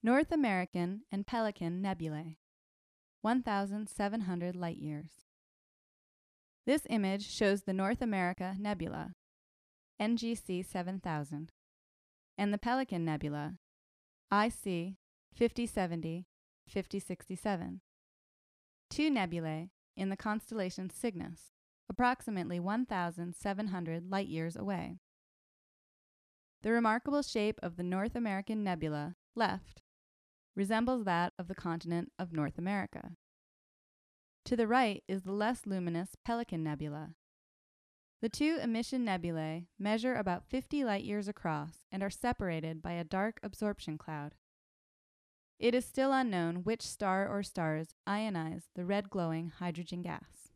North American and Pelican Nebulae, 1,700 light-years. This image shows the North America Nebula, NGC 7000, and the Pelican Nebula, IC 5070, 5067. Two nebulae in the constellation Cygnus, approximately 1,700 light-years away. The remarkable shape of the North American Nebula, left, resembles that of the continent of North America. To the right is the less luminous Pelican Nebula. The two emission nebulae measure about 50 light-years across and are separated by a dark absorption cloud. It is still unknown which star or stars ionize the red glowing hydrogen gas.